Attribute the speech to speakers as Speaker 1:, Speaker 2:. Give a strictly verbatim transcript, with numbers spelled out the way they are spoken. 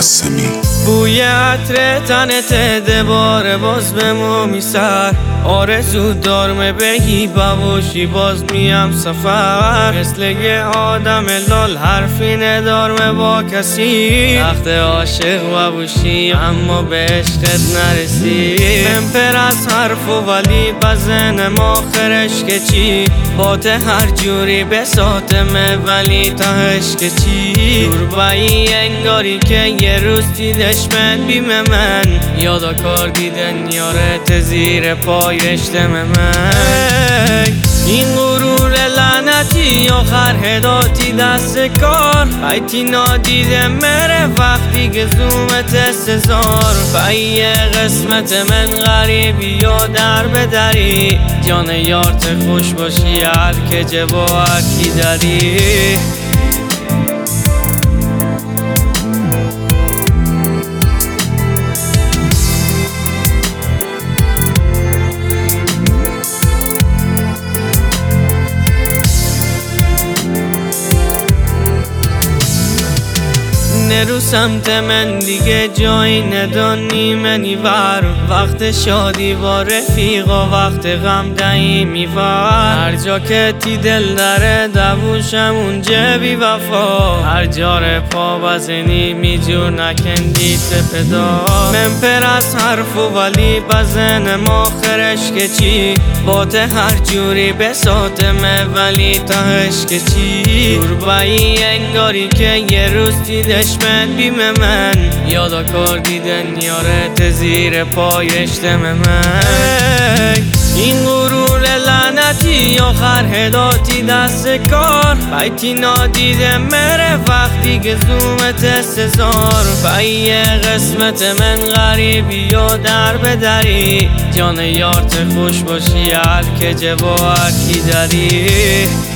Speaker 1: قاسمی.
Speaker 2: بوی عطر تنت دوباره باز به ما میسر، آرزو دارمه بگی بباشی باز میم سفر. مثل یه آدم لال حرفی ندارمه با کسی، وقت عاشق بباشی اما به عشقت نرسی. ممپر از حرف و ولی بزن آخرش که چی، بات هر جوری بساتمه ولی تهش که چی. دوربایی انگاری که یه روز دیدش من بیم من، یادا کار دیدن یارت زیر پایش دم من. این غرور لعنتی آخر هداتی دست کار، ایتی نادیده مره وقتی که زومت سزار. بایی قسمت من غریبی یا در بدری، جان یارت خوش باشی هر که جبا هر کی داری. نرو سمت من دیگه جایی ندانی منی ور، وقت شادی با رفیقا وقت غم دهی میور. هر جا که تی دل داره دووشم اونجا بی وفا، هر جا پا بزنی میجور نکندی سپدا. ممپر از حرف و ولی بزن آخرش که چی، بات هر جوری بساتمه ولی تهش که چی. دوربایی انگاری که یه روز دیدش من بیم من، یادا کار دیدن یارت زیر پایش دم من. این غرور لعنتی آخر هداتی دست کار، بیتی نادیده مره وقتی که زومت سزار. بایی قسمت من غریبی یا در بدری، جان یارت خوش باشی هر که جبا هر کی داری.